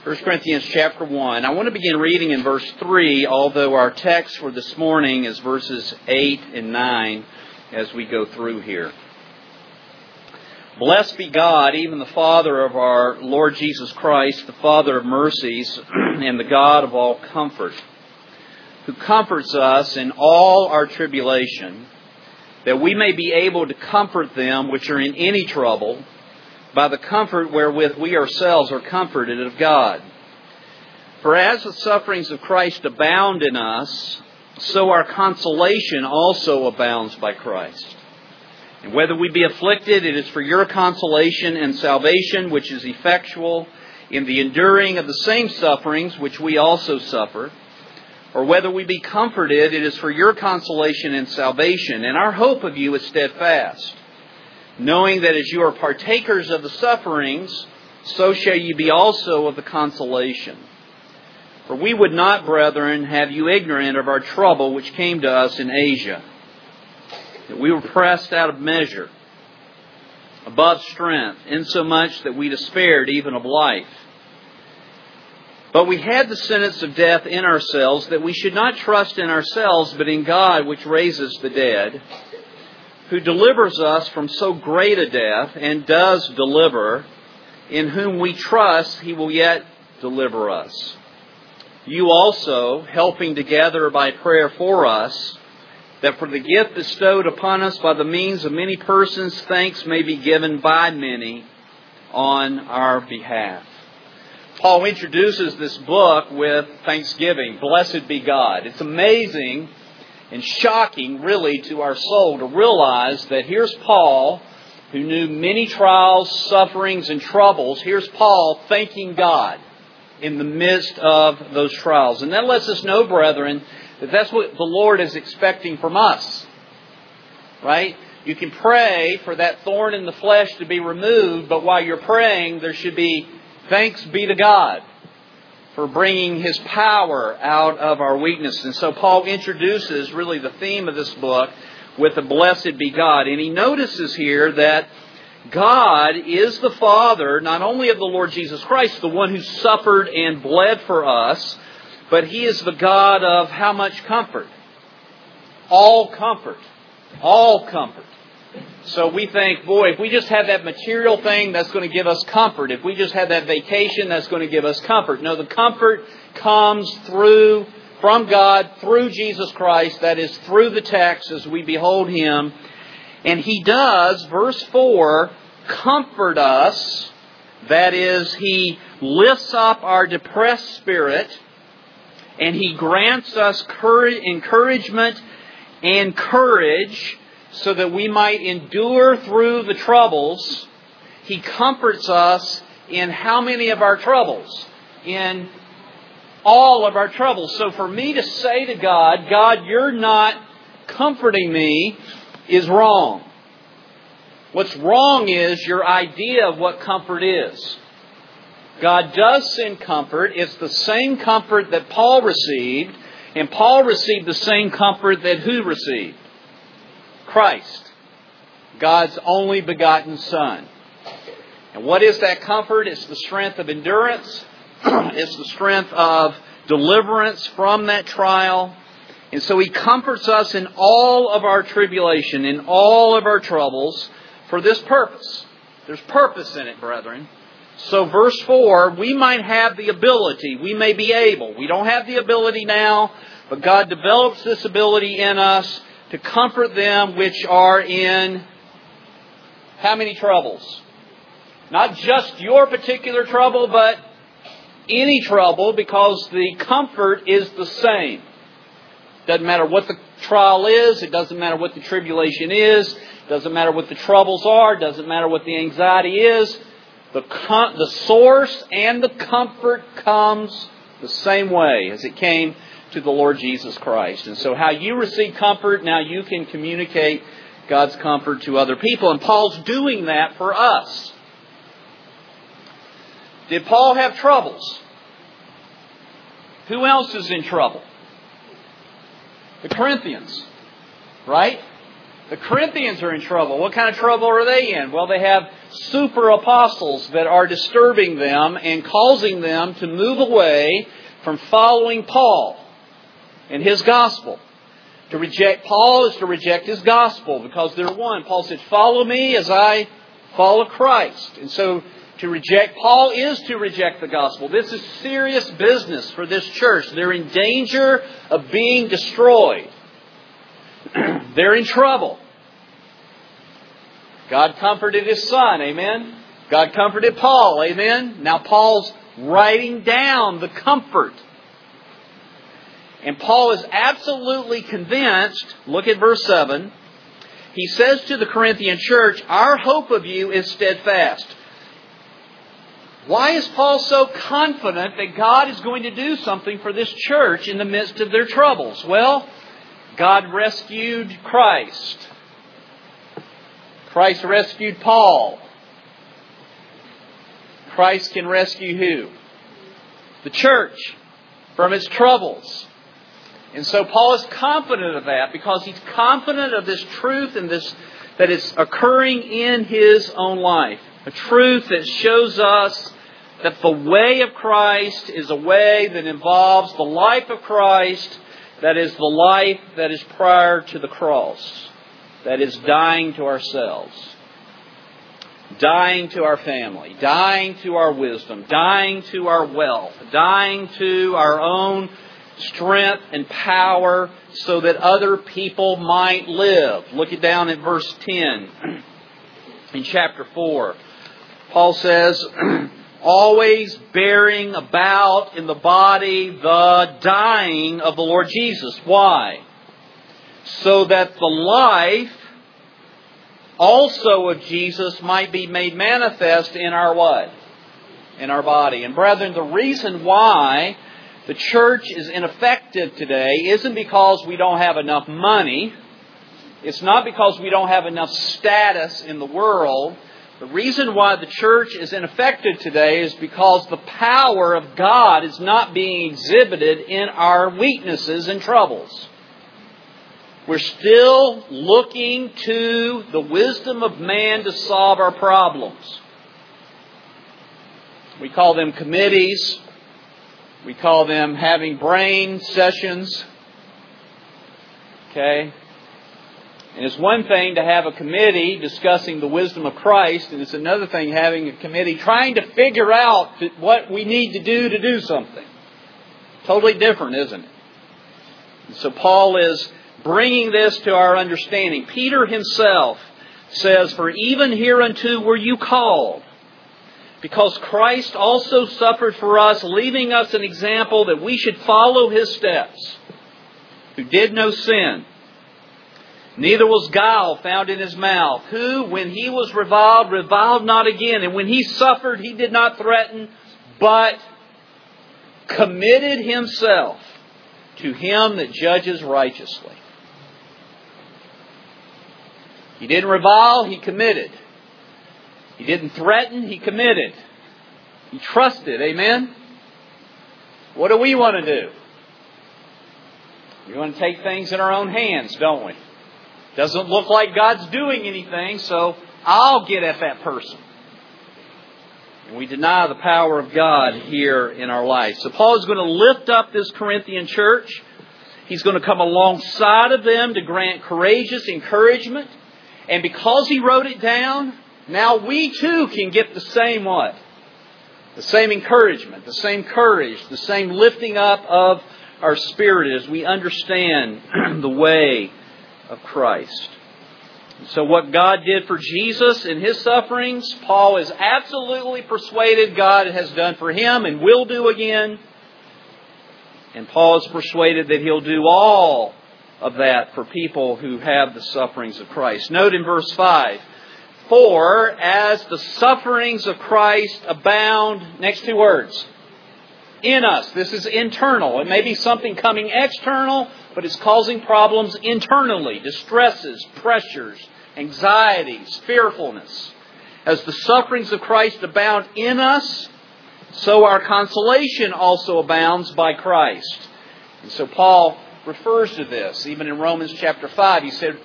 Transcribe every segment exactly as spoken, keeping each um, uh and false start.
First Corinthians chapter one. I want to begin reading in verse three, although our text for this morning is verses eight and nine as we go through here. Blessed be God, even the Father of our Lord Jesus Christ, the Father of mercies, and the God of all comfort, who comforts us in all our tribulation, that we may be able to comfort them which are in any trouble, by the comfort wherewith we ourselves are comforted of God. For as the sufferings of Christ abound in us, so our consolation also abounds by Christ. And whether we be afflicted, it is for your consolation and salvation, which is effectual in the enduring of the same sufferings which we also suffer. Or whether we be comforted, it is for your consolation and salvation. And our hope of you is steadfast, knowing that as you are partakers of the sufferings, so shall you be also of the consolation. For we would not, brethren, have you ignorant of our trouble which came to us in Asia, that we were pressed out of measure, above strength, insomuch that we despaired even of life. But we had the sentence of death in ourselves, that we should not trust in ourselves, but in God which raises the dead, who delivers us from so great a death, and does deliver, in whom we trust He will yet deliver us. You also, helping together by prayer for us, that for the gift bestowed upon us by the means of many persons, thanks may be given by many on our behalf. Paul introduces this book with thanksgiving. Blessed be God. It's amazing and shocking, really, to our soul to realize that here's Paul, who knew many trials, sufferings, and troubles. Here's Paul thanking God in the midst of those trials. And that lets us know, brethren, that that's what the Lord is expecting from us. Right? You can pray for that thorn in the flesh to be removed, but while you're praying, there should be thanks be to God for bringing His power out of our weakness. And so Paul introduces really the theme of this book with the blessed be God. And he notices here that God is the Father, not only of the Lord Jesus Christ, the one who suffered and bled for us, but He is the God of how much comfort? All comfort. All comfort. So we think, boy, if we just have that material thing, that's going to give us comfort. If we just have that vacation, that's going to give us comfort. No, the comfort comes through, from God, through Jesus Christ. That is, through the text as we behold Him. And He does, verse four, comfort us. That is, He lifts up our depressed spirit, and He grants us courage, encouragement and courage, so that we might endure through the troubles. He comforts us in how many of our troubles? In all of our troubles. So for me to say to God, God, you're not comforting me, is wrong. What's wrong is your idea of what comfort is. God does send comfort. It's the same comfort that Paul received. And Paul received the same comfort that who received? Christ, God's only begotten Son. And what is that comfort? It's the strength of endurance. It's the strength of deliverance from that trial. And so He comforts us in all of our tribulation, in all of our troubles, for this purpose. There's purpose in it, brethren. So verse four, we might have the ability, we may be able. We don't have the ability now, but God develops this ability in us to comfort them which are in how many troubles? Not just your particular trouble, but any trouble, because the comfort is the same. Doesn't matter what the trial is. It doesn't matter what the tribulation is. It doesn't matter what the troubles are. It doesn't matter what the anxiety is. The, com- the source and the comfort comes the same way as it came to the Lord Jesus Christ. And so how you receive comfort, now you can communicate God's comfort to other people. And Paul's doing that for us. Did Paul have troubles? Who else is in trouble? The Corinthians. Right? The Corinthians are in trouble. What kind of trouble are they in? Well, they have super apostles that are disturbing them and causing them to move away from following Paul and his gospel. To reject Paul is to reject his gospel because they're one. Paul said, follow me as I follow Christ. And so to reject Paul is to reject the gospel. This is serious business for this church. They're in danger of being destroyed. They're in trouble. God comforted His Son, amen? God comforted Paul, amen? Now Paul's writing down the comfort. And Paul is absolutely convinced, look at verse seven, he says to the Corinthian church, our hope of you is steadfast. Why is Paul so confident that God is going to do something for this church in the midst of their troubles? Well, God rescued Christ. Christ rescued Paul. Christ can rescue who? The church from its troubles. And so Paul is confident of that because he's confident of this truth and this that is occurring in his own life. A truth that shows us that the way of Christ is a way that involves the life of Christ, that is the life that is prior to the cross, that is dying to ourselves, dying to our family, dying to our wisdom, dying to our wealth, dying to our own strength and power so that other people might live. Look it down at verse ten in chapter four. Paul says, always bearing about in the body the dying of the Lord Jesus. Why? So that the life also of Jesus might be made manifest in our what? In our body. And brethren, the reason why the church is ineffective today isn't because we don't have enough money. It's not because we don't have enough status in the world. The reason why the church is ineffective today is because the power of God is not being exhibited in our weaknesses and troubles. We're still looking to the wisdom of man to solve our problems. We call them committees. We call them having brain sessions. Okay? And it's one thing to have a committee discussing the wisdom of Christ, and it's another thing having a committee trying to figure out what we need to do to do something. Totally different, isn't it? And so Paul is bringing this to our understanding. Peter himself says, for even hereunto were you called, because Christ also suffered for us, leaving us an example that we should follow His steps, who did no sin. Neither was guile found in His mouth, who, when He was reviled, reviled not again. And when He suffered, He did not threaten, but committed Himself to Him that judges righteously. He didn't revile, He committed. He didn't threaten, He committed. He trusted, amen? What do we want to do? We want to take things in our own hands, don't we? Doesn't look like God's doing anything, so I'll get at that person. And we deny the power of God here in our life. So Paul is going to lift up this Corinthian church. He's going to come alongside of them to grant courageous encouragement. And because he wrote it down, now we too can get the same what? The same encouragement, the same courage, the same lifting up of our spirit as we understand the way of Christ. So what God did for Jesus in His sufferings, Paul is absolutely persuaded God has done for him and will do again. And Paul is persuaded that He'll do all of that for people who have the sufferings of Christ. Note in verse five, for as the sufferings of Christ abound, next two words, in us. This is internal. It may be something coming external, but it's causing problems internally. Distresses, pressures, anxieties, fearfulness. As the sufferings of Christ abound in us, so our consolation also abounds by Christ. And so Paul refers to this. Even in Romans chapter five, he said,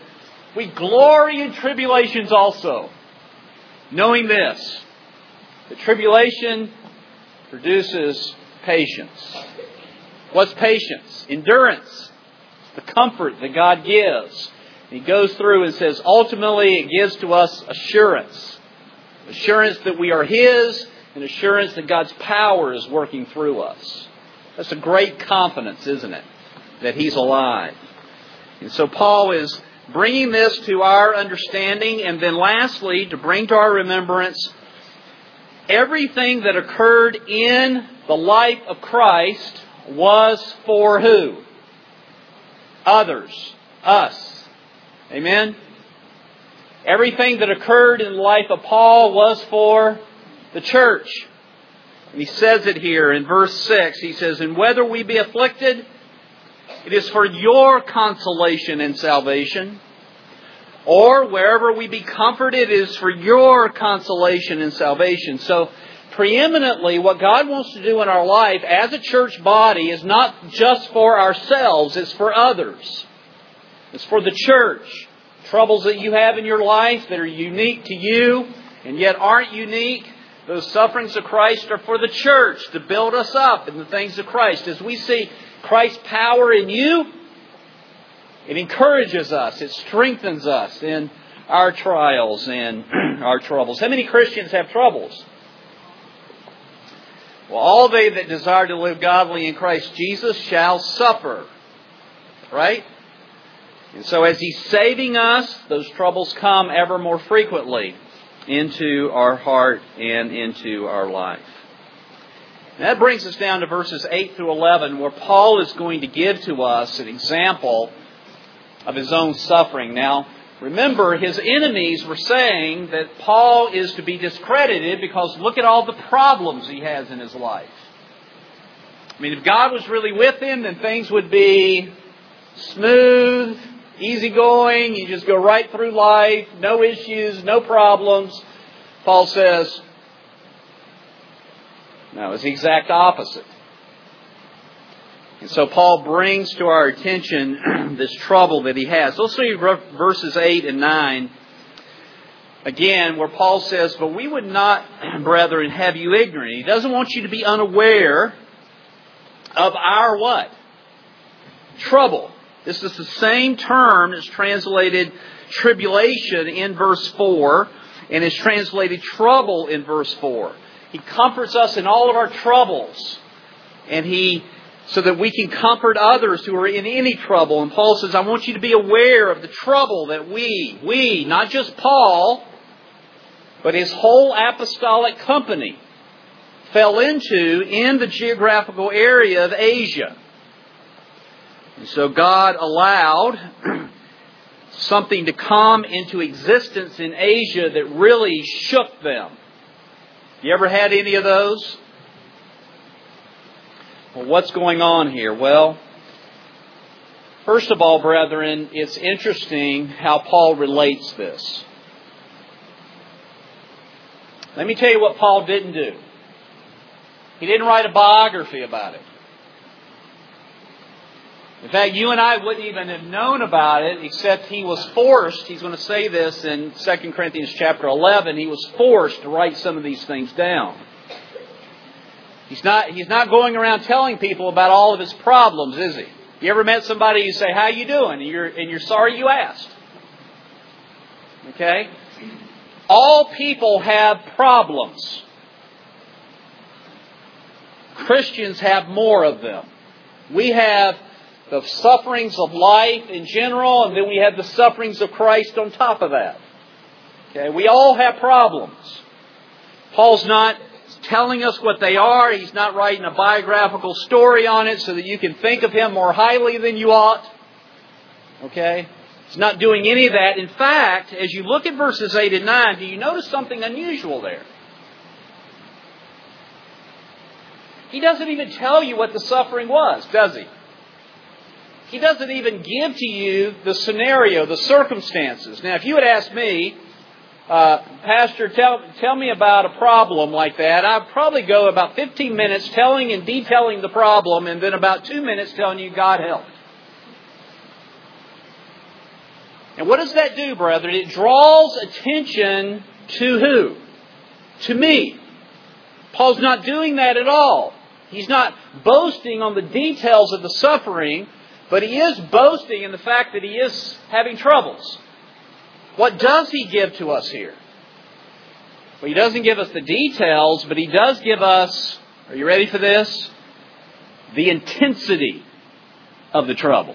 We glory in tribulations also, knowing this, that tribulation produces patience. What's patience? Endurance. The comfort that God gives. He goes through and says, ultimately it gives to us assurance. Assurance that we are His, and assurance that God's power is working through us. That's a great confidence, isn't it? That He's alive. And so Paul is bringing this to our understanding, and then lastly, to bring to our remembrance everything that occurred in the life of Christ was for who? Others. Us. Amen? Everything that occurred in the life of Paul was for the church. And he says it here in verse six. He says, and whether we be afflicted, it is for your consolation and salvation. Or wherever we be comforted, it is for your consolation and salvation. So, preeminently, what God wants to do in our life as a church body is not just for ourselves, it's for others. It's for the church. Troubles that you have in your life that are unique to you and yet aren't unique, those sufferings of Christ are for the church to build us up in the things of Christ. As we see Christ's power in you, it encourages us, it strengthens us in our trials and our troubles. How many Christians have troubles? Well, all they that desire to live godly in Christ Jesus shall suffer. Right? And so as He's saving us, those troubles come ever more frequently into our heart and into our life. And that brings us down to verses eight through eleven, where Paul is going to give to us an example of his own suffering. Now, remember, his enemies were saying that Paul is to be discredited because look at all the problems he has in his life. I mean, if God was really with him, then things would be smooth, easygoing. You just go right through life, no issues, no problems. Paul says, no, it's the exact opposite. And so Paul brings to our attention this trouble that he has. Let's see verses eight and nine. Again, where Paul says, but we would not, brethren, have you ignorant. He doesn't want you to be unaware of our what? Trouble. This is the same term that's translated tribulation in verse four and is translated trouble in verse four. He comforts us in all of our troubles. And He so that we can comfort others who are in any trouble. And Paul says, I want you to be aware of the trouble that we, we, not just Paul, but his whole apostolic company fell into in the geographical area of Asia. And so God allowed something to come into existence in Asia that really shook them. You ever had any of those? Well, what's going on here? Well, first of all, brethren, it's interesting how Paul relates this. Let me tell you what Paul didn't do. He didn't write a biography about it. In fact, you and I wouldn't even have known about it except he was forced. He's going to say this in Second Corinthians chapter eleven. He was forced to write some of these things down. He's not, he's not going around telling people about all of his problems, is he? You ever met somebody you say, how you doing? And you're, and you're sorry you asked. Okay? All people have problems. Christians have more of them. We have the sufferings of life in general, and then we have the sufferings of Christ on top of that. Okay? We all have problems. Paul's not telling us what they are. He's not writing a biographical story on it so that you can think of him more highly than you ought. Okay? He's not doing any of that. In fact, as you look at verses eight and nine, do you notice something unusual there? He doesn't even tell you what the suffering was, does he? He doesn't even give to you the scenario, the circumstances. Now, if you had asked me, Uh, Pastor, tell tell me about a problem like that, I'd probably go about fifteen minutes telling and detailing the problem, and then about two minutes telling you God helped. And what does that do, brethren? It draws attention to who? To me. Paul's not doing that at all. He's not boasting on the details of the suffering, but he is boasting in the fact that he is having troubles. What does he give to us here? Well, he doesn't give us the details, but he does give us, are you ready for this? The intensity of the trouble.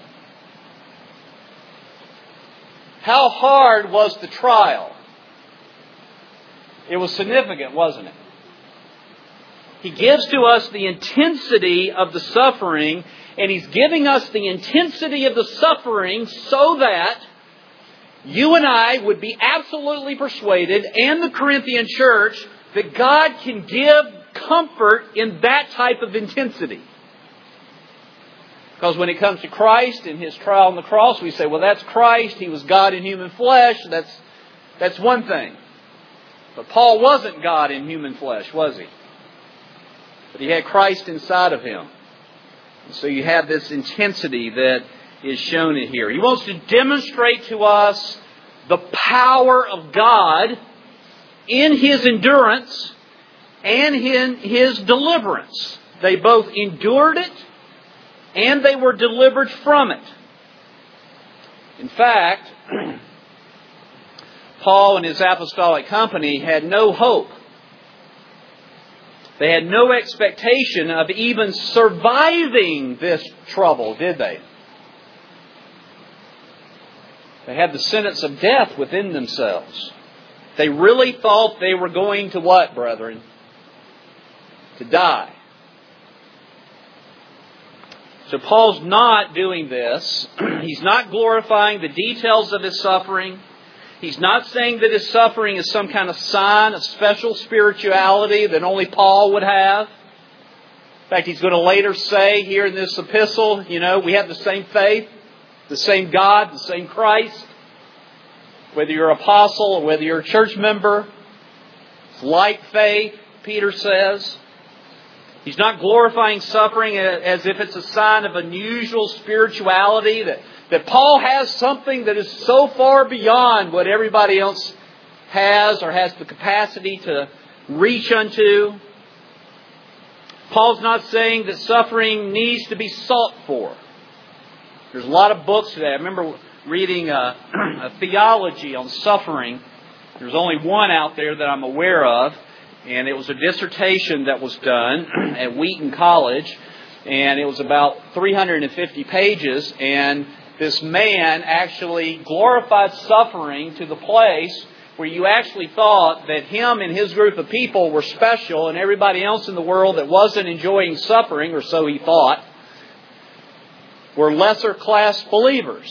How hard was the trial? It was significant, wasn't it? He gives to us the intensity of the suffering, and He's giving us the intensity of the suffering so that you and I would be absolutely persuaded, and the Corinthian church, that God can give comfort in that type of intensity. Because when it comes to Christ and His trial on the cross, we say, well, that's Christ. He was God in human flesh. That's, that's one thing. But Paul wasn't God in human flesh, was he? But he had Christ inside of him. And so you have this intensity that is shown in here. He wants to demonstrate to us the power of God in His endurance and in His deliverance. They both endured it and they were delivered from it. In fact, Paul and his apostolic company had no hope. They had no expectation of even surviving this trouble, did they? They had the sentence of death within themselves. They really thought they were going to what, brethren? To die. So Paul's not doing this. He's not glorifying the details of his suffering. He's not saying that his suffering is some kind of sign of special spirituality that only Paul would have. In fact, he's going to later say here in this epistle, you know, we have the same faith, the same God, the same Christ. Whether you're an apostle or whether you're a church member, it's like faith, Peter says. He's not glorifying suffering as if it's a sign of unusual spirituality, that, that Paul has something that is so far beyond what everybody else has or has the capacity to reach unto. Paul's not saying that suffering needs to be sought for. There's a lot of books today. I remember reading a, a theology on suffering. There's only one out there that I'm aware of. And it was a dissertation that was done at Wheaton College. And it was about three hundred fifty pages. And this man actually glorified suffering to the place where you actually thought that him and his group of people were special, and everybody else in the world that wasn't enjoying suffering, or so he thought, were lesser class believers.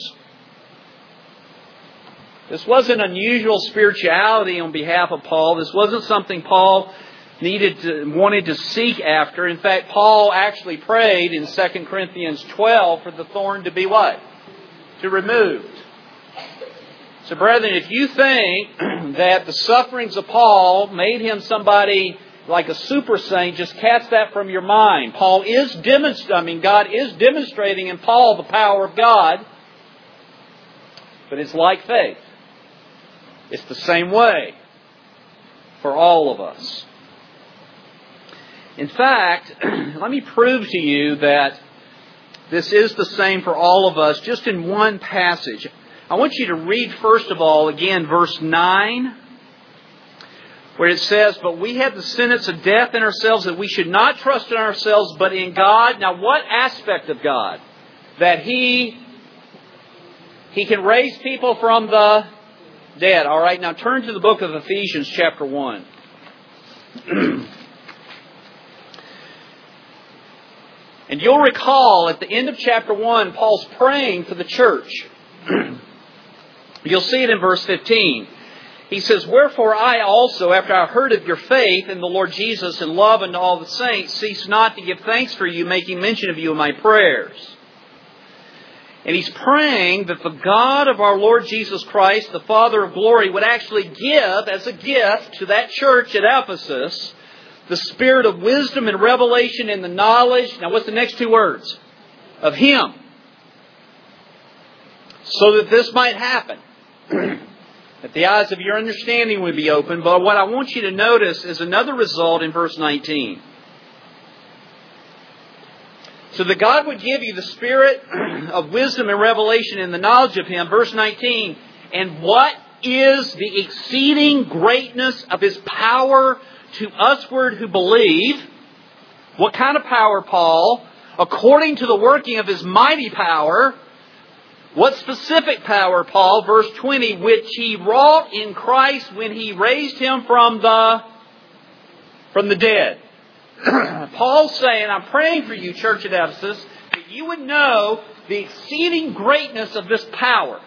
This wasn't unusual spirituality on behalf of Paul. This wasn't something Paul needed to, wanted to seek after. In fact, Paul actually prayed in Second Corinthians twelve for the thorn to be what? To removed. So brethren, if you think that the sufferings of Paul made him somebody like a super saint, just cast that from your mind. Paul is demonstrating, I mean, God is demonstrating in Paul the power of God. But it's like faith. It's the same way for all of us. In fact, let me prove to you that this is the same for all of us just in one passage. I want you to read first of all again verse nine, where it says, "But we have the sentence of death in ourselves, that we should not trust in ourselves but in God." Now what aspect of God? That He He can raise people from the dead. All right, now turn to the book of Ephesians chapter one. And you'll recall at the end of chapter one, Paul's praying for the church. You'll see it in verse fifteen. He says, "Wherefore I also, after I heard of your faith in the Lord Jesus and love unto all the saints, cease not to give thanks for you, making mention of you in my prayers." And he's praying that the God of our Lord Jesus Christ, the Father of glory, would actually give as a gift to that church at Ephesus the spirit of wisdom and revelation in the knowledge. Now what's the next two words? Of Him. So that this might happen. that the eyes of your understanding would be open. But what I want you to notice is another result in verse nineteen. So that God would give you the spirit of wisdom and revelation in the knowledge of Him. Verse nineteen. And what is the exceeding greatness of His power to usward who believe? What kind of power, Paul? According to the working of His mighty power. What specific power, Paul? Verse twenty. Which He wrought in Christ when He raised Him from the, from the dead. Paul's saying, I'm praying for you, church at Ephesus, that you would know the exceeding greatness of this power.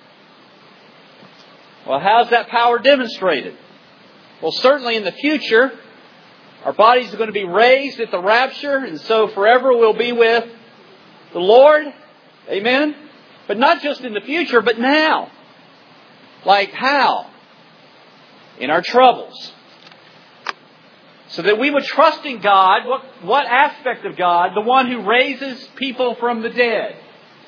Well, how's that power demonstrated? Well, certainly in the future, our bodies are going to be raised at the rapture, and so forever we'll be with the Lord. Amen? But not just in the future, but now. Like how? In our troubles. So that we would trust in God. What, what aspect of God? The one who raises people from the dead.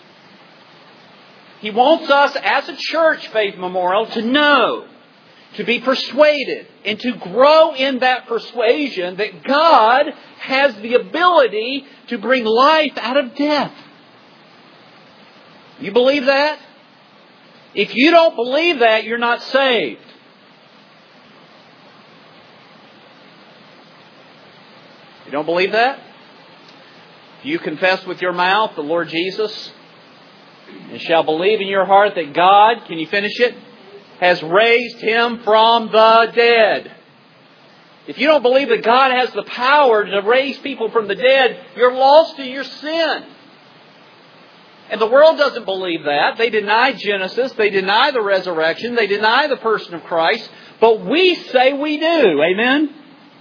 He wants us as a church, Faith Memorial, to know, to be persuaded, and to grow in that persuasion that God has the ability to bring life out of death. You believe that? If you don't believe that, you're not saved. You don't believe that? Do you confess with your mouth the Lord Jesus and shall believe in your heart that God, can you finish it, has raised Him from the dead? If you don't believe that God has the power to raise people from the dead, you're lost in your sin. And the world doesn't believe that. They deny Genesis. They deny the resurrection. They deny the person of Christ. But we say we do. Amen?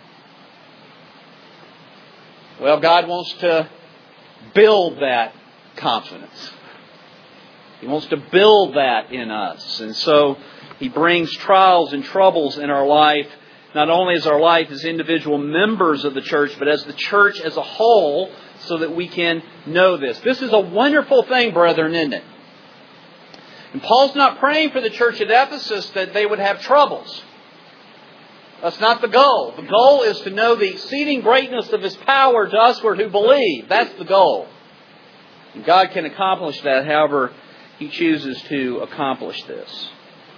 Well, God wants to build that confidence. He wants to build that in us. And so He brings trials and troubles in our life, not only as our life as individual members of the church, but as the church as a whole, so that we can know this. This is a wonderful thing, brethren, isn't it? And Paul's not praying for the church at Ephesus that they would have troubles. That's not the goal. The goal is to know the exceeding greatness of His power to usward who believe. That's the goal. And God can accomplish that however He chooses to accomplish this.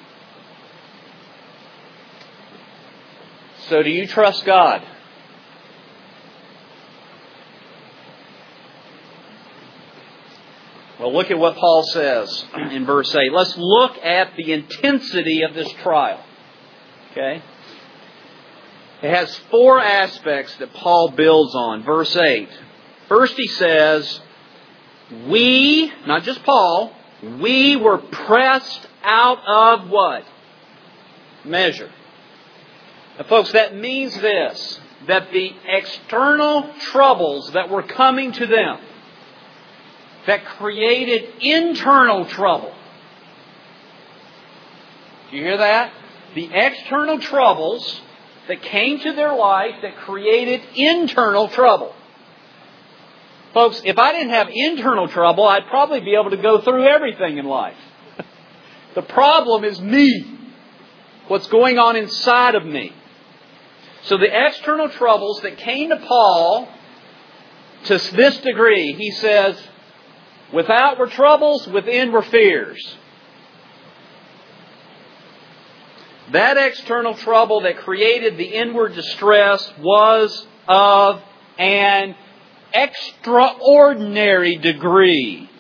So do you trust God? Well, look at what Paul says in verse eight. Let's look at the intensity of this trial. Okay? It has four aspects that Paul builds on. Verse eight. First he says, we, not just Paul, we were pressed out of what? Measure. Now, folks, that means this, that the external troubles that were coming to them, that created internal trouble. Do you hear that? The external troubles that came to their life that created internal trouble. Folks, if I didn't have internal trouble, I'd probably be able to go through everything in life. The problem is me. What's going on inside of me. So the external troubles that came to Paul to this degree, he says, without were troubles, within were fears. That external trouble that created the inward distress was of an extraordinary degree.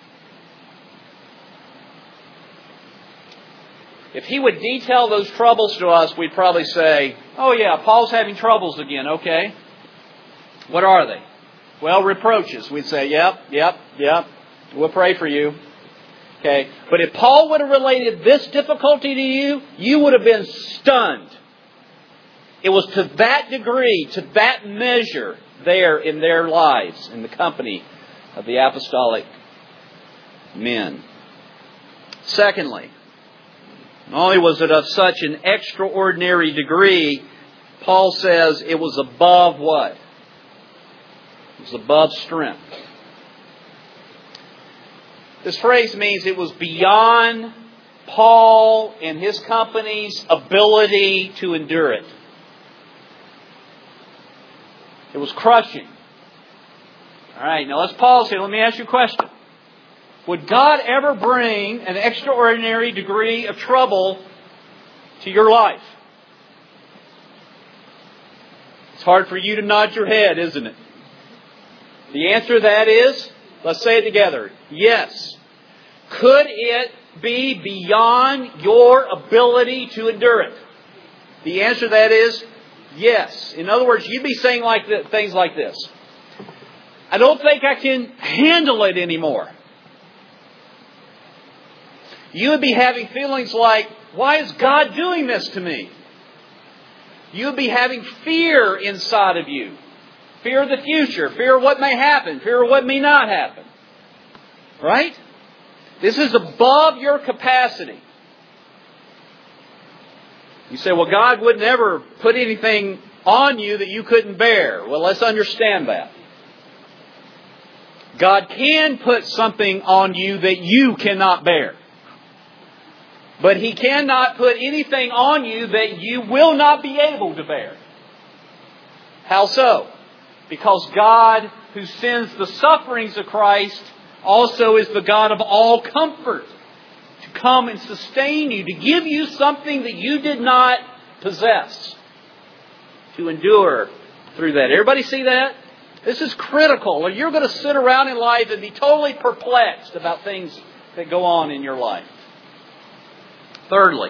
If he would detail those troubles to us, we'd probably say, oh yeah, Paul's having troubles again, okay. What are they? Well, reproaches. We'd say, yep, yep, yep. We'll pray for you. Okay. But if Paul would have related this difficulty to you, you would have been stunned. It was to that degree, to that measure there in their lives, in the company of the apostolic men. Secondly, not only was it of such an extraordinary degree, Paul says it was above what? It was above strength. This phrase means it was beyond Paul and his company's ability to endure it. It was crushing. All right, now let's pause here. Let me ask you a question. Would God ever bring an extraordinary degree of trouble to your life? It's hard for you to nod your head, isn't it? The answer to that is, let's say it together, yes. Could it be beyond your ability to endure it? The answer to that is yes. In other words, you'd be saying like th- things like this. I don't think I can handle it anymore. You would be having feelings like, why is God doing this to me? You would be having fear inside of you. Fear of the future. Fear of what may happen. Fear of what may not happen. Right? This is above your capacity. You say, well, God would never put anything on you that you couldn't bear. Well, let's understand that. God can put something on you that you cannot bear. But He cannot put anything on you that you will not be able to bear. How so? Because God, who sends the sufferings of Christ, also is the God of all comfort, to come and sustain you, to give you something that you did not possess, to endure through that. Everybody see that? This is critical, or you're going to sit around in life and be totally perplexed about things that go on in your life. Thirdly,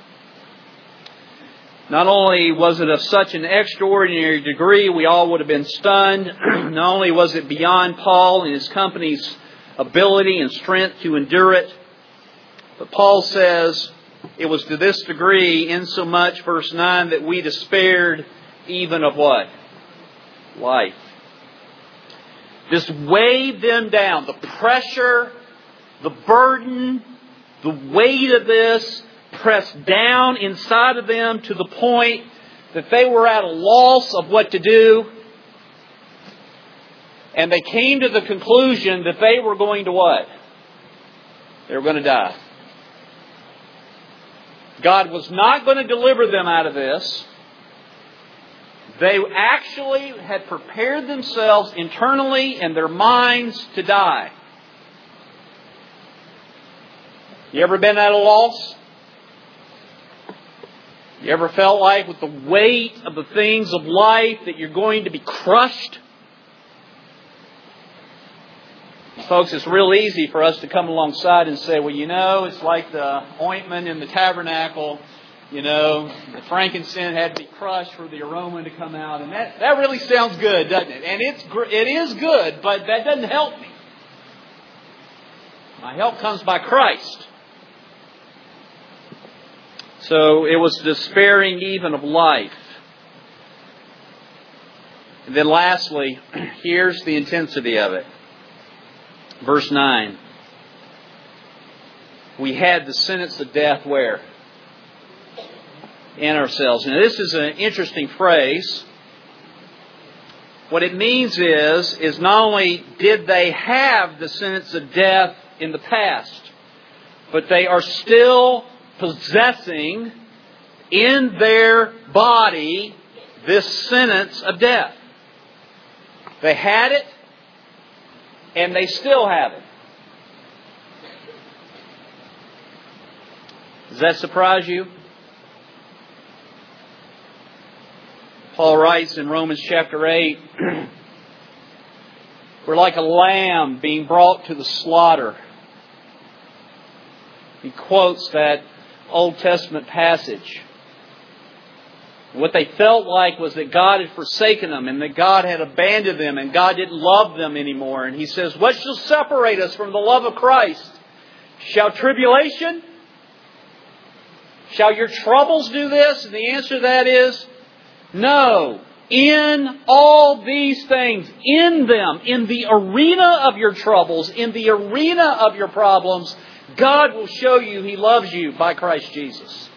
not only was it of such an extraordinary degree, we all would have been stunned. Not only was it beyond Paul and his company's ability and strength to endure it, but Paul says it was to this degree, insomuch, verse nine, that we despaired even of what? Life. This weighed them down. The pressure, the burden, the weight of this pressed down inside of them to the point that they were at a loss of what to do. And they came to the conclusion that they were going to what? They were going to die. God was not going to deliver them out of this. They actually had prepared themselves internally in their minds to die. You ever been at a loss? You ever felt like with the weight of the things of life that you're going to be crushed? Folks, it's real easy for us to come alongside and say, well, you know, it's like the ointment in the tabernacle. You know, the frankincense had to be crushed for the aroma to come out. And that, that really sounds good, doesn't it? And it's it is good, but that doesn't help me. My help comes by Christ. So it was despairing even of life. And then lastly, here's the intensity of it. Verse nine. We had the sentence of death where? In ourselves. Now this is an interesting phrase. What it means is, is not only did they have the sentence of death in the past, but they are still possessing in their body this sentence of death. They had it, and they still have it. Does that surprise you? Paul writes in Romans chapter eight, we're like a lamb being brought to the slaughter. He quotes that Old Testament passage. What they felt like was that God had forsaken them and that God had abandoned them and God didn't love them anymore. And he says, what shall separate us from the love of Christ? Shall tribulation? Shall your troubles do this? And the answer to that is no. In all these things, in them, in the arena of your troubles, in the arena of your problems, God will show you He loves you by Christ Jesus.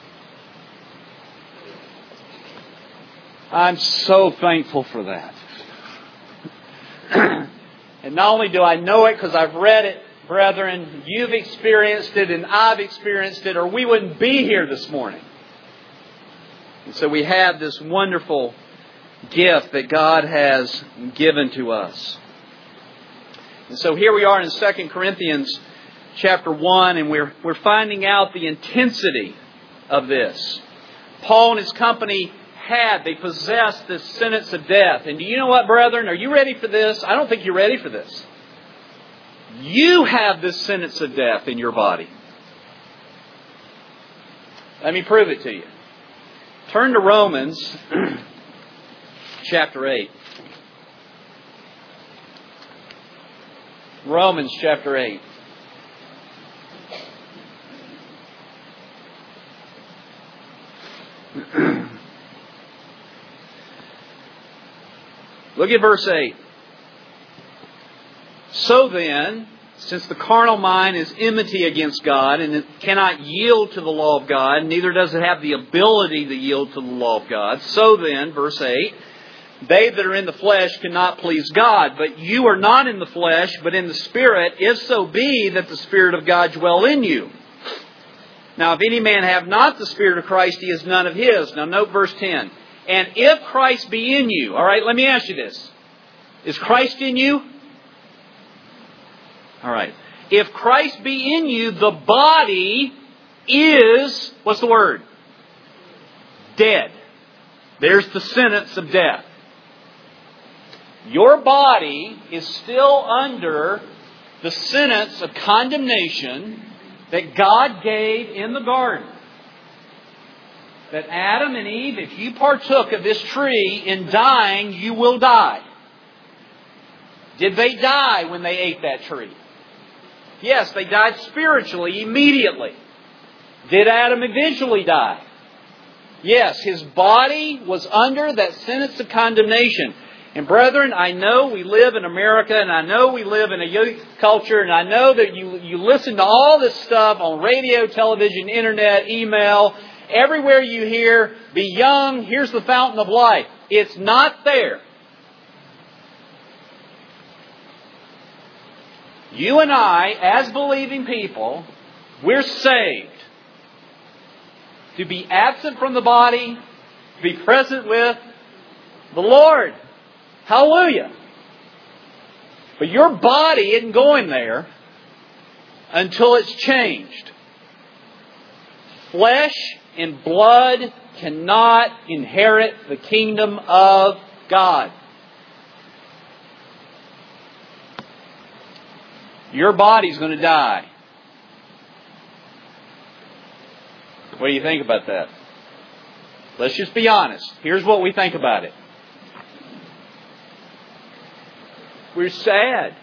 I'm so thankful for that. And not only do I know it because I've read it brethren, you've experienced it and I've experienced it, or we wouldn't be here this morning. And so we have this wonderful gift that God has given to us. And so here we are in Second Corinthians chapter one, and we're, we're finding out the intensity of this. Paul and his company had, they possessed this sentence of death. And do you know what, brethren? Are you ready for this? I don't think you're ready for this. You have this sentence of death in your body. Let me prove it to you. Turn to Romans chapter eight. Romans chapter eight. Look at verse eight. So then, since the carnal mind is enmity against God, and it cannot yield to the law of God, neither does it have the ability to yield to the law of God. So then, verse eight, they that are in the flesh cannot please God. But you are not in the flesh, but in the Spirit, if so be that the Spirit of God dwell in you. Now, if any man have not the Spirit of Christ, he is none of his. Now, note verse ten. And if Christ be in you, all right, let me ask you this. Is Christ in you? All right. If Christ be in you, the body is, what's the word? Dead. There's the sentence of death. Your body is still under the sentence of condemnation that God gave in the garden. That Adam and Eve, if you partook of this tree, in dying, you will die. Did they die when they ate that tree? Yes, they died spiritually immediately. Did Adam eventually die? Yes, his body was under that sentence of condemnation. And brethren, I know we live in America, and I know we live in a youth culture, and I know that you, you listen to all this stuff on radio, television, internet, email. Everywhere you hear, be young, here's the fountain of life. It's not there. You and I, as believing people, we're saved to be absent from the body, to be present with the Lord. Hallelujah. But your body isn't going there until it's changed. Flesh and blood cannot inherit the kingdom of God. Your body's going to die. What do you think about that? Let's just be honest. Here's what we think about it. We're sad.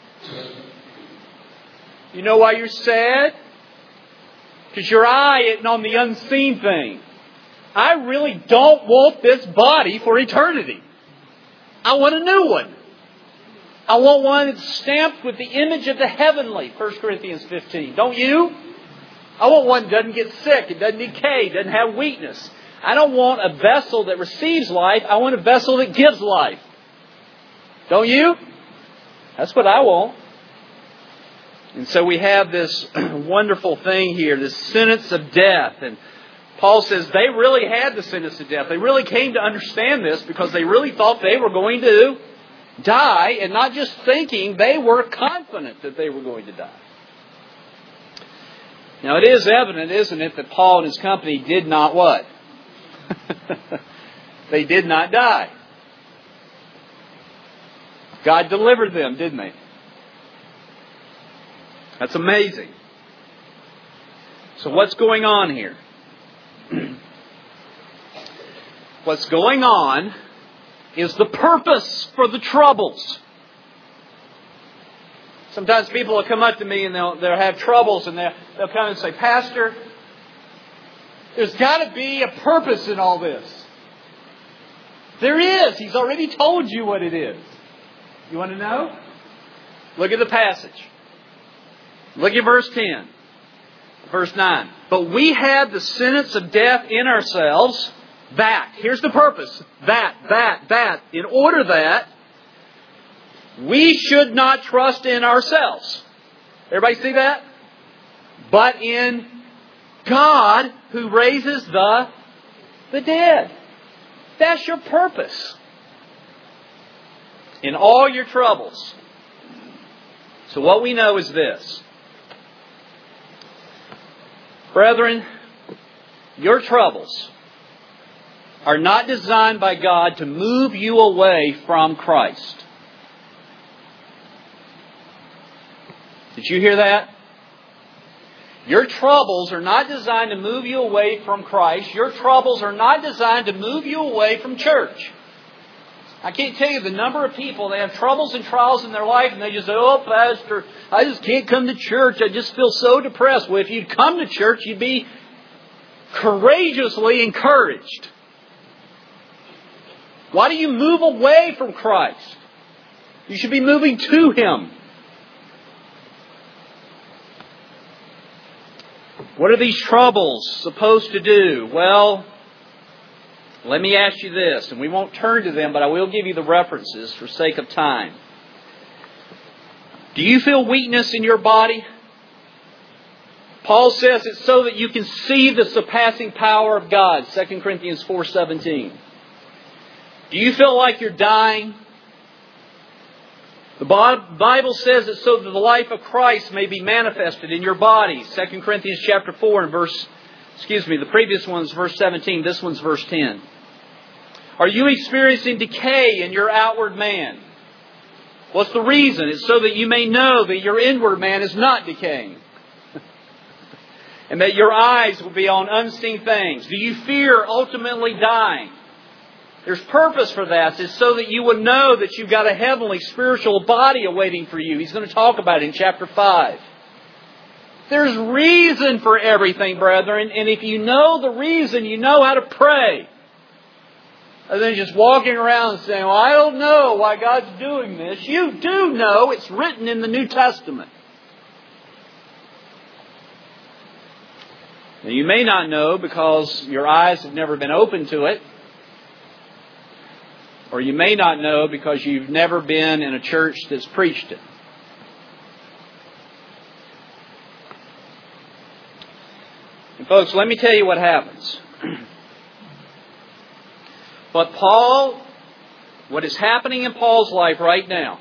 You know why you're sad? Because your eye isn't on the unseen thing. I really don't want this body for eternity. I want a new one. I want one that's stamped with the image of the heavenly, First Corinthians fifteen. Don't you? I want one that doesn't get sick, it doesn't decay, it doesn't have weakness. I don't want a vessel that receives life. I want a vessel that gives life. Don't you? That's what I want. And so we have this wonderful thing here, this sentence of death. And Paul says they really had the sentence of death. They really came to understand this because they really thought they were going to die, and not just thinking, they were confident that they were going to die. Now it is evident, isn't it, that Paul and his company did not what? They did not die. God delivered them, didn't they? That's amazing. So what's going on here? What's going on is the purpose for the troubles. Sometimes people will come up to me and they'll, they'll have troubles and they'll, they'll come and say, Pastor, there's got to be a purpose in all this. There is. He's already told you what it is. You want to know? Look at the passage. Look at verse ten. Verse nine. But we have the sentence of death in ourselves. That. Here's the purpose. That, that, that. In order that we should not trust in ourselves. Everybody see that? But in God who raises the, the dead. That's your purpose. In all your troubles. So what we know is this. Brethren, your troubles are not designed by God to move you away from Christ. Did you hear that? Your troubles are not designed to move you away from Christ. Your troubles are not designed to move you away from church. I can't tell you the number of people that have troubles and trials in their life and they just say, oh, Pastor, I just can't come to church. I just feel so depressed. Well, if you'd come to church, you'd be courageously encouraged. Why do you move away from Christ? You should be moving to Him. What are these troubles supposed to do? Well, let me ask you this, and we won't turn to them, but I will give you the references for sake of time. Do you feel weakness in your body? Paul says it's so that you can see the surpassing power of God, Second Corinthians four seventeen. Do you feel like you're dying? The Bible says it's so that the life of Christ may be manifested in your body. Second Corinthians chapter four and verse, excuse me, the previous one's verse seventeen, this one's verse ten. Are you experiencing decay in your outward man? What's the reason? It's so that you may know that your inward man is not decaying. And that your eyes will be on unseen things. Do you fear ultimately dying? There's purpose for that. It's so that you would know that you've got a heavenly spiritual body awaiting for you. He's going to talk about it in chapter five. There's reason for everything, brethren. And if you know the reason, you know how to pray. Other than just walking around and saying, well, I don't know why God's doing this. You do know. It's written in the New Testament. Now, you may not know because your eyes have never been open to it. Or you may not know because you've never been in a church that's preached it. And folks, let me tell you what happens. But Paul, what is happening in Paul's life right now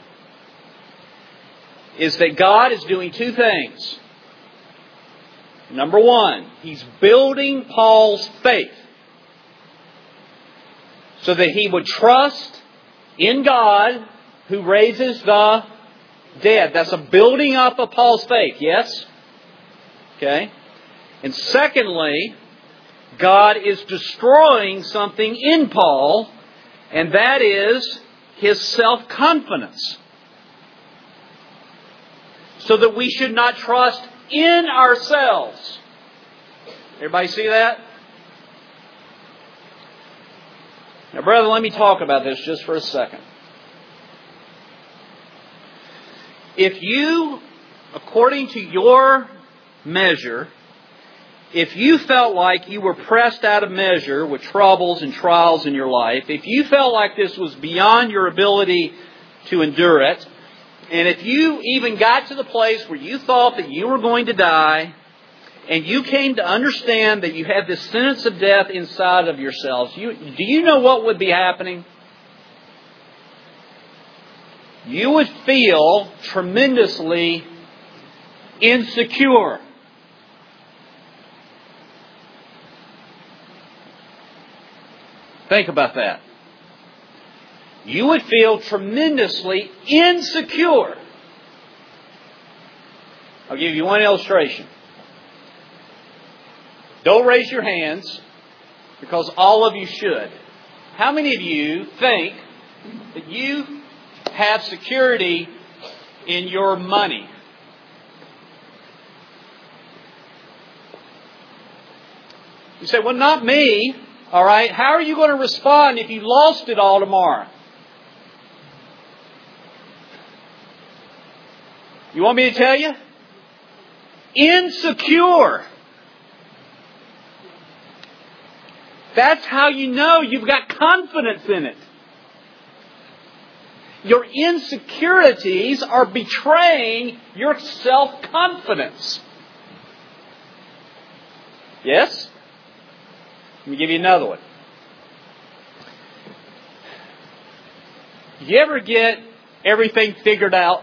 is that God is doing two things. Number one, He's building Paul's faith so that he would trust in God who raises the dead. That's a building up of Paul's faith, yes? Okay. And secondly, God is destroying something in Paul, and that is his self-confidence. So that we should not trust in ourselves. Everybody see that? Now, brother, let me talk about this just for a second. If you, according to your measure, if you felt like you were pressed out of measure with troubles and trials in your life, if you felt like this was beyond your ability to endure it, and if you even got to the place where you thought that you were going to die, and you came to understand that you had this sentence of death inside of yourselves, you, do you know what would be happening? You would feel tremendously insecure. Think about that. You would feel tremendously insecure. I'll give you one illustration. Don't raise your hands, because all of you should. How many of you think that you have security in your money? You say, well, not me. All right, how are you going to respond if you lost it all tomorrow? You want me to tell you? Insecure. That's how you know you've got confidence in it. Your insecurities are betraying your self-confidence. Yes? Let me give you another one. You ever get everything figured out?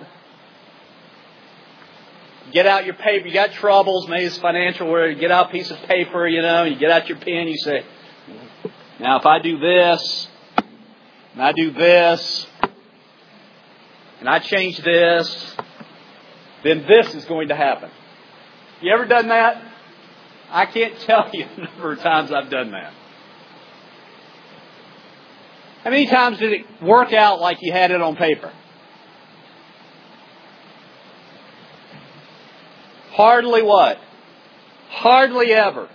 Get out your paper. You got troubles. Maybe it's financial. Where you get out a piece of paper, you know, you get out your pen. You say, now if I do this, and I do this, and I change this, then this is going to happen. You ever done that? I can't tell you the number of times I've done that. How many times did it work out like you had it on paper? Hardly what? Hardly ever.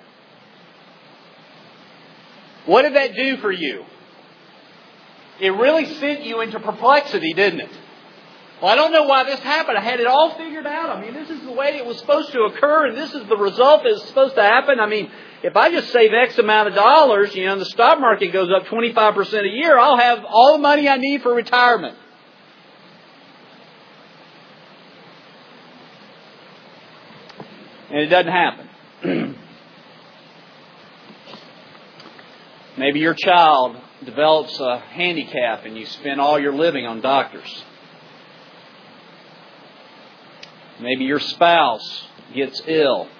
What did that do for you? It really sent you into perplexity, didn't it? Well, I don't know why this happened. I had it all figured out. I mean, this is the way it was supposed to occur, and this is the result that's supposed to happen. I mean, if I just save X amount of dollars, you know, and the stock market goes up twenty-five percent a year, I'll have all the money I need for retirement. And it doesn't happen. Maybe your child develops a handicap and you spend all your living on doctors. Maybe your spouse gets ill.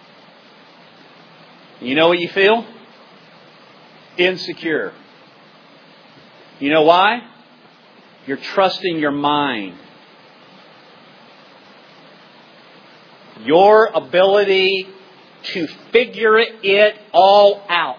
You know what you feel? Insecure. You know why? You're trusting your mind. Your ability to figure it all out.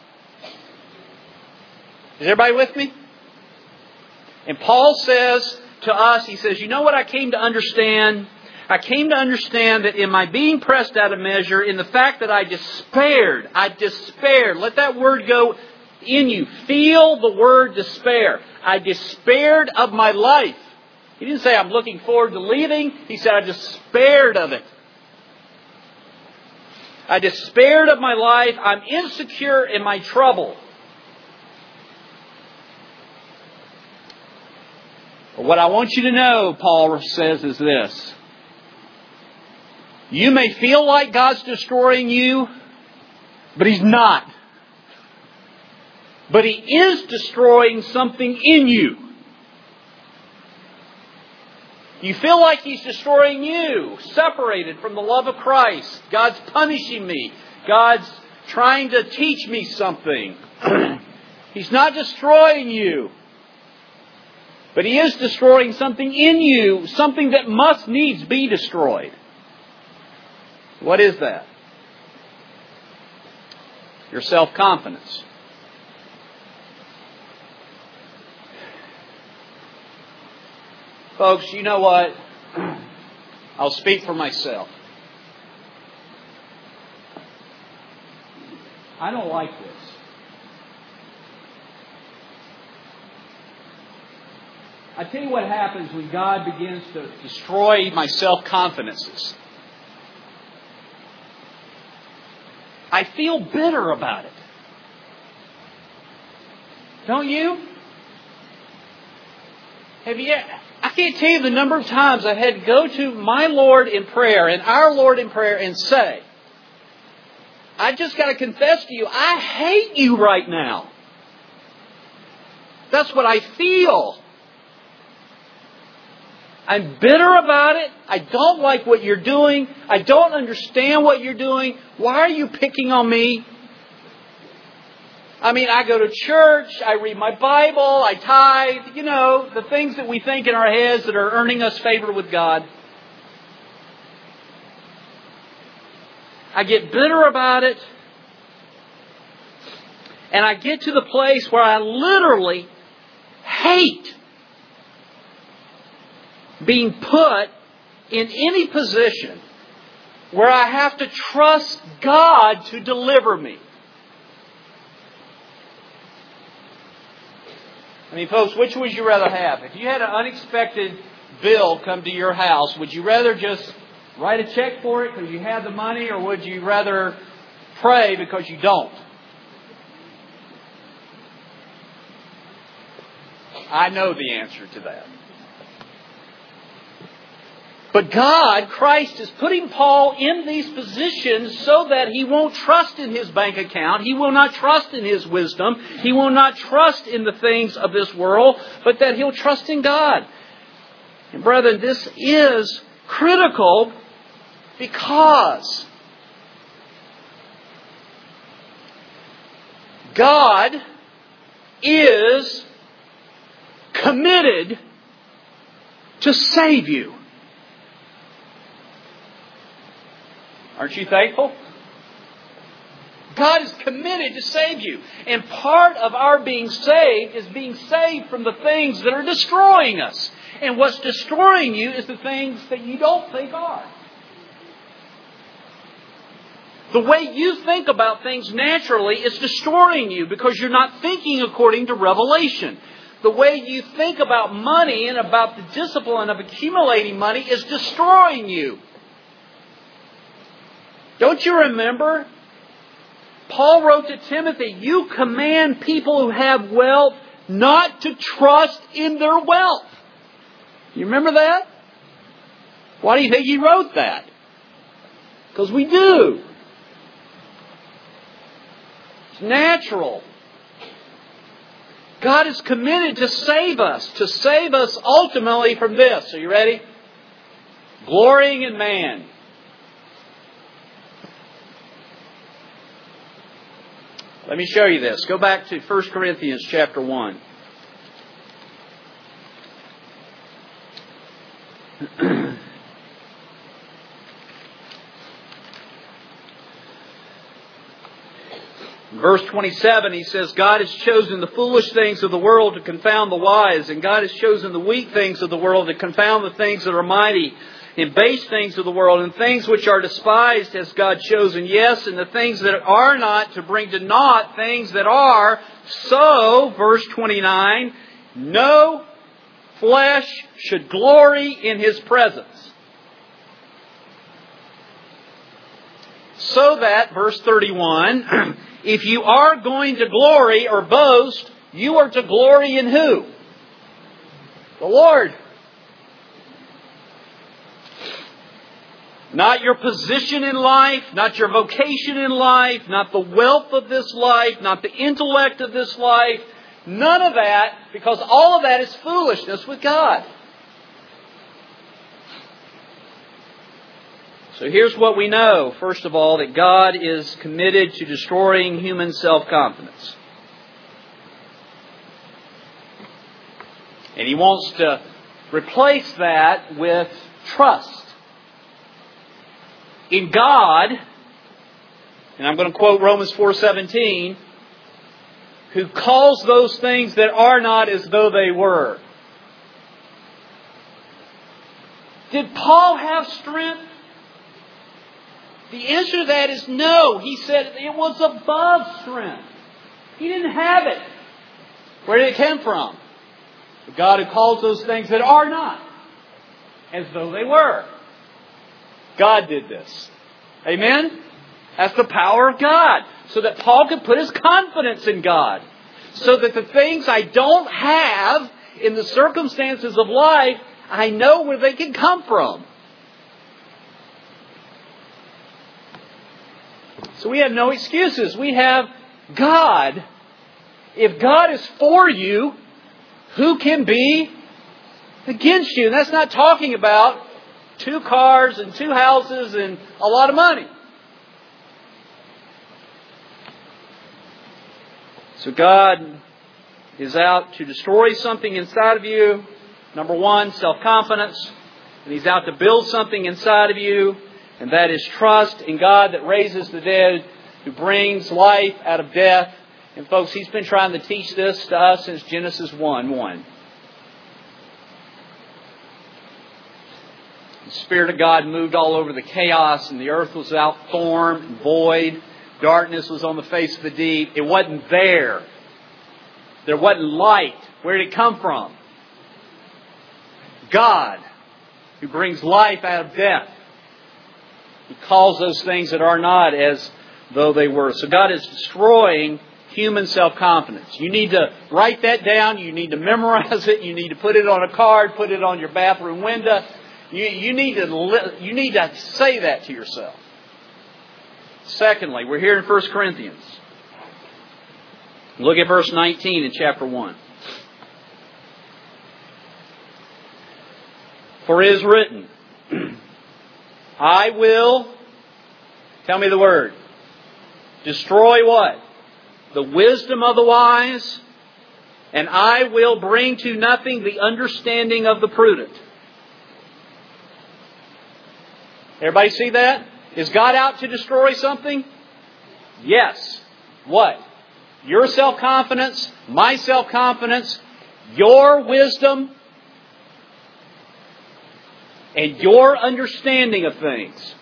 Is everybody with me? And Paul says to us, he says, you know what I came to understand? I came to understand that in my being pressed out of measure, in the fact that I despaired, I despaired. Let that word go in you. Feel the word despair. I despaired of my life. He didn't say I'm looking forward to leaving. He said I despaired of it. I despaired of my life. I'm insecure in my trouble. But what I want you to know, Paul says, is this. You may feel like God's destroying you, but He's not. But He is destroying something in you. You feel like He's destroying you, separated from the love of Christ. God's punishing me. God's trying to teach me something. He's not destroying you. But He is destroying something in you, something that must needs be destroyed. What is that? Your self-confidence. Folks, you know what? I'll speak for myself. I don't like this. I tell you what happens when God begins to destroy my self-confidences. I feel bitter about it. Don't you? Have you? I can't tell you the number of times I had to go to my Lord in prayer and our Lord in prayer and say, I just got to confess to you, I hate you right now. That's what I feel. I'm bitter about it. I don't like what you're doing. I don't understand what you're doing. Why are you picking on me? I mean, I go to church. I read my Bible. I tithe. You know, the things that we think in our heads that are earning us favor with God. I get bitter about it. And I get to the place where I literally hate being put in any position where I have to trust God to deliver me. I mean, folks, which would you rather have? If you had an unexpected bill come to your house, would you rather just write a check for it because you have the money, or would you rather pray because you don't? I know the answer to that. But God, Christ, is putting Paul in these positions so that he won't trust in his bank account. He will not trust in his wisdom. He will not trust in the things of this world, but that he'll trust in God. And brethren, this is critical because God is committed to save you. Aren't you thankful? God is committed to save you. And part of our being saved is being saved from the things that are destroying us. And what's destroying you is the things that you don't think are. The way you think about things naturally is destroying you because you're not thinking according to revelation. The way you think about money and about the discipline of accumulating money is destroying you. Don't you remember? Paul wrote to Timothy, you command people who have wealth not to trust in their wealth. You remember that? Why do you think he wrote that? Because we do. It's natural. God is committed to save us, to save us ultimately from this. Are you ready? Glorying in man. Let me show you this. Go back to First Corinthians chapter one. Verse twenty-seven, he says, God has chosen the foolish things of the world to confound the wise, and God has chosen the weak things of the world to confound the things that are mighty, and base things of the world, and things which are despised has God chosen, yes, and the things that are not to bring to naught things that are. So, verse twenty-nine, no flesh should glory in His presence. So that, verse thirty-one, if you are going to glory or boast, you are to glory in who? The Lord. Not your position in life, not your vocation in life, not the wealth of this life, not the intellect of this life. None of that, because all of that is foolishness with God. So here's what we know. First of all, that God is committed to destroying human self-confidence. And He wants to replace that with trust in God. And I'm going to quote Romans four seventeen, who calls those things that are not as though they were. Did Paul have strength? The answer to that is no. He said it was above strength. He didn't have it. Where did it come from? The God who calls those things that are not as though they were. God did this. Amen? That's the power of God. So that Paul could put his confidence in God. So that the things I don't have in the circumstances of life, I know where they can come from. So we have no excuses. We have God. If God is for you, who can be against you? And that's not talking about two cars and two houses and a lot of money. So God is out to destroy something inside of you. Number one, self-confidence. And He's out to build something inside of you. And that is trust in God that raises the dead, who brings life out of death. And folks, He's been trying to teach this to us since Genesis one one. The Spirit of God moved all over the chaos, and the earth was without form and void. Darkness was on the face of the deep. It wasn't there. There wasn't light. Where did it come from? God, who brings life out of death. He calls those things that are not as though they were. So God is destroying human self-confidence. You need to write that down. You need to memorize it. You need to put it on a card, put it on your bathroom window. You, you, need to li- you need to say that to yourself. Secondly, we're here in First Corinthians. Look at verse nineteen in chapter one. For it is written, I will, tell me the word, destroy what? The wisdom of the wise, and I will bring to nothing the understanding of the prudent. Everybody see that? Is God out to destroy something? Yes. What? Your self-confidence, my self-confidence, your wisdom, and your understanding of things.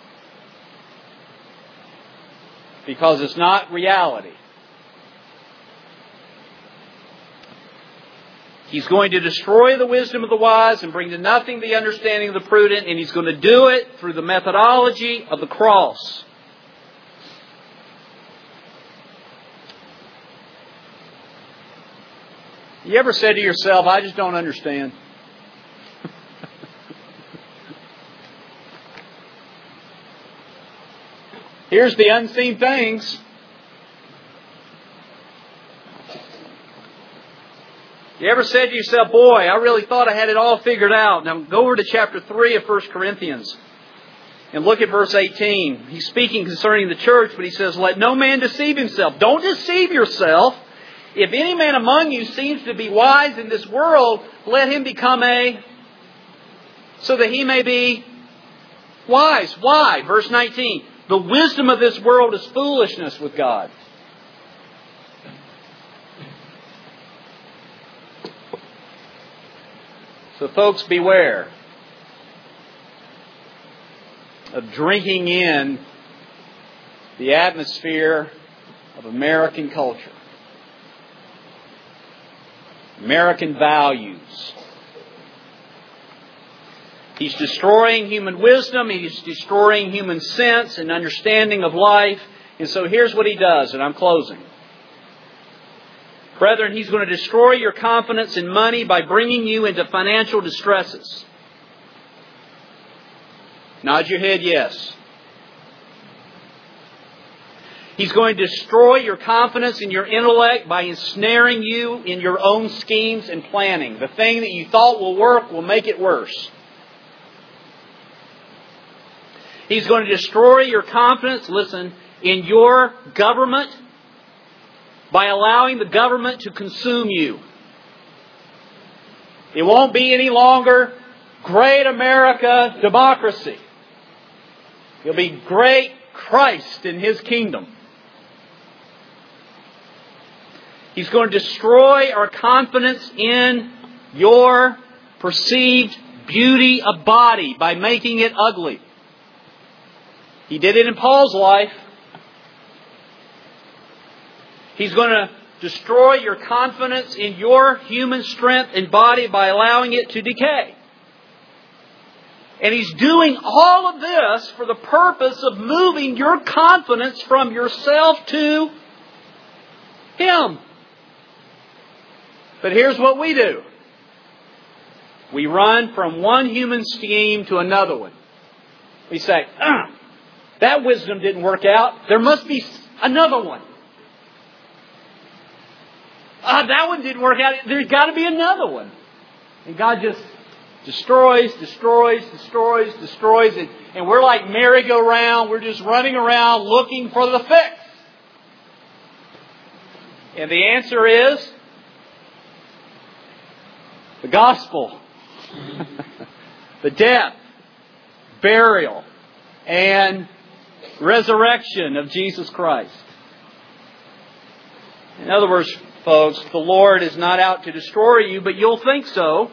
Because it's not reality. He's going to destroy the wisdom of the wise and bring to nothing the understanding of the prudent, and He's going to do it through the methodology of the cross. You ever said to yourself, I just don't understand? Here's the unseen things. You ever said to yourself, boy, I really thought I had it all figured out. Now go over to chapter three of First Corinthians and look at verse eighteen. He's speaking concerning the church, but he says, let no man deceive himself. Don't deceive yourself. If any man among you seems to be wise in this world, let him become a, so that he may be wise. Why? Verse nineteen. The wisdom of this world is foolishness with God. So folks, beware of drinking in the atmosphere of American culture. American values. He's destroying human wisdom. He's destroying human sense and understanding of life. And so here's what he does, and I'm closing. Brethren, he's going to destroy your confidence in money by bringing you into financial distresses. Nod your head, yes. He's going to destroy your confidence in your intellect by ensnaring you in your own schemes and planning. The thing that you thought will work will make it worse. He's going to destroy your confidence, listen, in your government by allowing the government to consume you. It won't be any longer great America democracy. It'll be great Christ in His kingdom. He's going to destroy our confidence in your perceived beauty of body by making it ugly. He did it in Paul's life. He's going to destroy your confidence in your human strength and body by allowing it to decay. And He's doing all of this for the purpose of moving your confidence from yourself to Him. But here's what we do. We run from one human scheme to another one. We say, ah, that wisdom didn't work out. There must be another one. Ah, that one didn't work out. There's got to be another one. And God just destroys, destroys, destroys, destroys. And, and we're like merry-go-round. We're just running around looking for the fix. And the answer is the gospel. The death, burial, and resurrection of Jesus Christ. In other words, folks, the Lord is not out to destroy you, but you'll think so.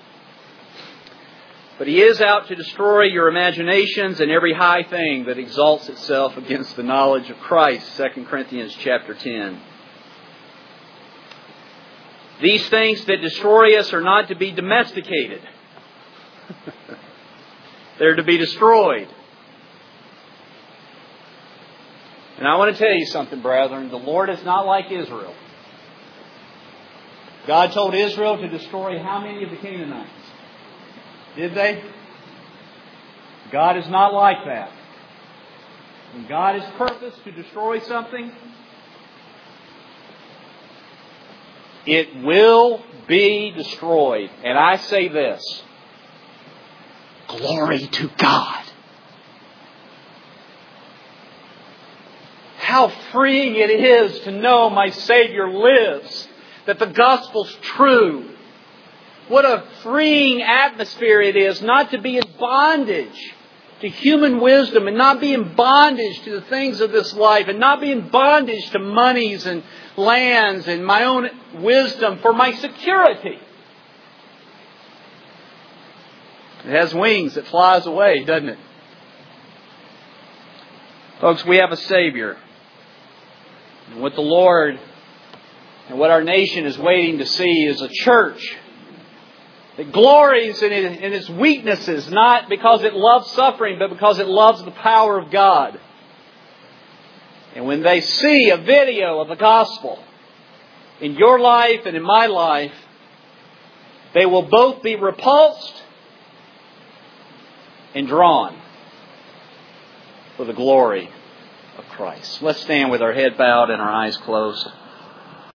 But He is out to destroy your imaginations and every high thing that exalts itself against the knowledge of Christ. Second Corinthians chapter ten. These things that destroy us are not to be domesticated. They're to be destroyed. And I want to tell you something, brethren. The Lord is not like Israel. God told Israel to destroy how many of the Canaanites? Did they? God is not like that. When God has purposed to destroy something, it will be destroyed. And I say this: glory to God. How freeing it is to know my Savior lives, that the gospel's true. What a freeing atmosphere it is not to be in bondage to human wisdom, and not be in bondage to the things of this life, and not be in bondage to monies and lands and my own wisdom for my security. It has wings that flies away, doesn't it? Folks, we have a Savior. And what the Lord and what our nation is waiting to see is a church that glories in its weaknesses, not because it loves suffering, but because it loves the power of God. And when they see a video of the gospel in your life and in my life, they will both be repulsed and drawn for the glory of Christ. Let's stand with our head bowed and our eyes closed.